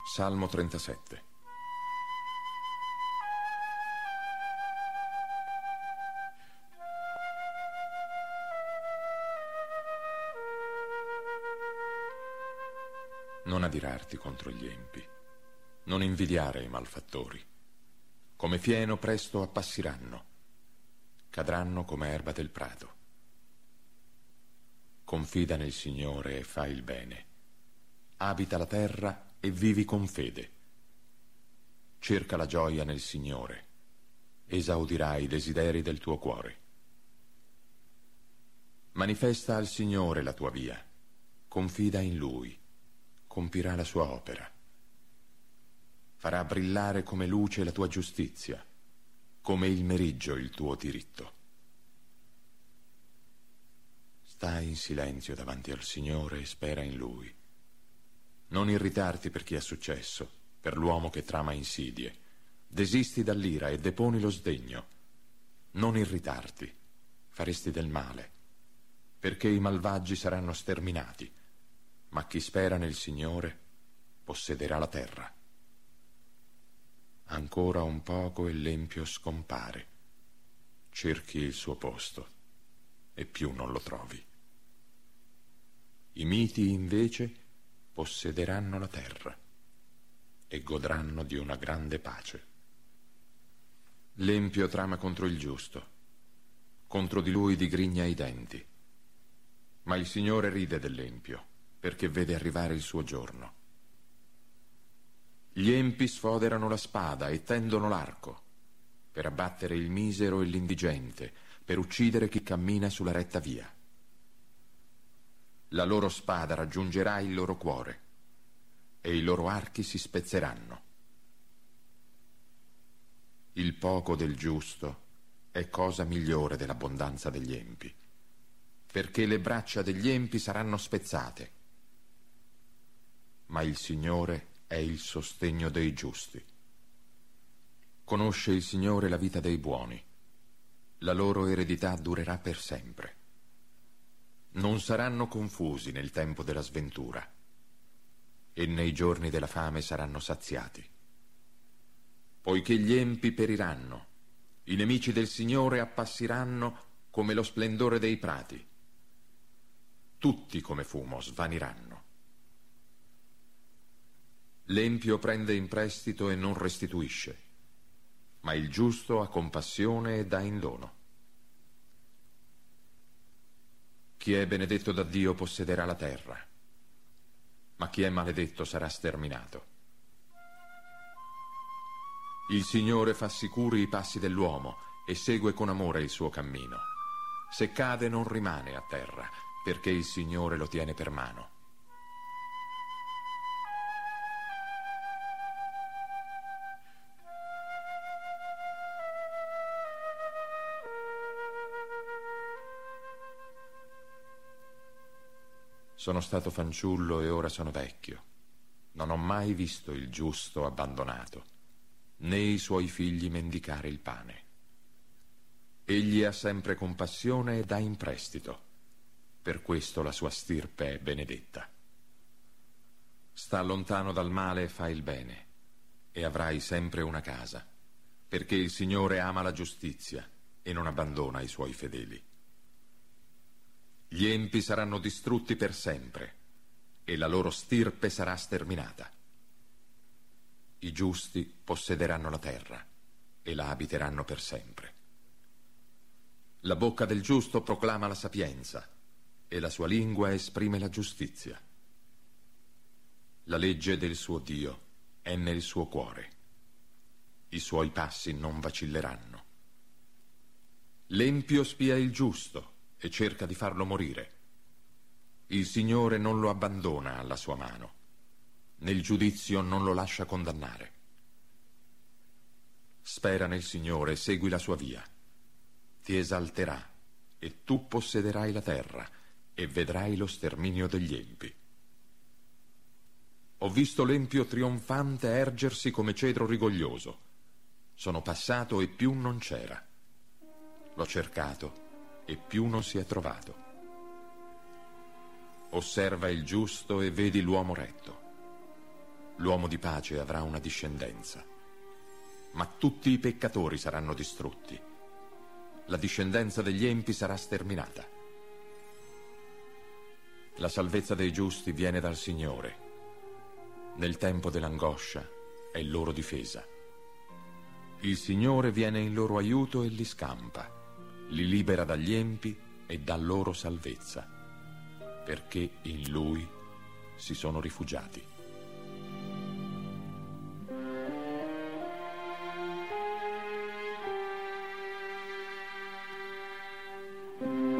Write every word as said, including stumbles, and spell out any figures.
Salmo trentasette. Non adirarti contro gli empi, non invidiare i malfattori. Come fieno presto appassiranno, cadranno come erba del prato. Confida nel Signore e fai il bene. Abita la terra e vivi con fede. Cerca la gioia nel Signore, esaudirai i desideri del tuo cuore. Manifesta al Signore la tua via, confida in Lui, compirà la sua opera. Farà brillare come luce la tua giustizia, come il meriggio il tuo diritto. Stai in silenzio davanti al Signore e spera in Lui. Non irritarti per chi è successo, per l'uomo che trama insidie. Desisti dall'ira e deponi lo sdegno. Non irritarti, faresti del male, perché i malvagi saranno sterminati, ma chi spera nel Signore possederà la terra. Ancora un poco e l'empio scompare. Cerchi il suo posto e più non lo trovi. I miti invece possederanno la terra e godranno di una grande pace. L'empio trama contro il giusto, contro di lui digrigna i denti, ma il Signore ride dell'empio perché vede arrivare il suo giorno. Gli empi sfoderano la spada e tendono l'arco per abbattere il misero e l'indigente, per uccidere chi cammina sulla retta via. La loro spada raggiungerà il loro cuore e i loro archi si spezzeranno. Il poco del giusto è cosa migliore dell'abbondanza degli empi, perché le braccia degli empi saranno spezzate. Ma il Signore è il sostegno dei giusti. Conosce il Signore la vita dei buoni, la loro eredità durerà per sempre. Non saranno confusi nel tempo della sventura e nei giorni della fame saranno saziati. Poiché gli empi periranno, i nemici del Signore appassiranno come lo splendore dei prati. Tutti come fumo svaniranno. L'empio prende in prestito e non restituisce, ma il giusto ha compassione e dà in dono. Chi è benedetto da Dio possederà la terra, ma chi è maledetto sarà sterminato. Il Signore fa sicuri i passi dell'uomo e segue con amore il suo cammino. Se cade non rimane a terra, perché il Signore lo tiene per mano. Sono stato fanciullo e ora sono vecchio. Non ho mai visto il giusto abbandonato, né i suoi figli mendicare il pane. Egli ha sempre compassione e dà in prestito. Per questo la sua stirpe è benedetta. Sta lontano dal male e fa il bene, e avrai sempre una casa, perché il Signore ama la giustizia e non abbandona i suoi fedeli. Gli empi saranno distrutti per sempre e la loro stirpe sarà sterminata. I giusti possederanno la terra e la abiteranno per sempre. La bocca del giusto proclama la sapienza e la sua lingua esprime la giustizia. La legge del suo Dio è nel suo cuore. I suoi passi non vacilleranno. L'empio spia il giusto e cerca di farlo morire. Il Signore non lo abbandona alla sua mano. Nel giudizio non lo lascia condannare. Spera nel Signore e segui la sua via. Ti esalterà e tu possederai la terra e vedrai lo sterminio degli empi. Ho visto l'empio trionfante ergersi come cedro rigoglioso. Sono passato e più non c'era. L'ho cercato e più non si è trovato. Osserva il giusto e vedi l'uomo retto. l'uomo di pace avrà una discendenza, ma tutti i peccatori saranno distrutti. La discendenza degli empi sarà sterminata. La salvezza dei giusti viene dal Signore. Nel tempo dell'angoscia è loro difesa. Il Signore viene in loro aiuto e li scampa, li libera dagli empi e dà loro salvezza, perché in Lui si sono rifugiati. Thank you.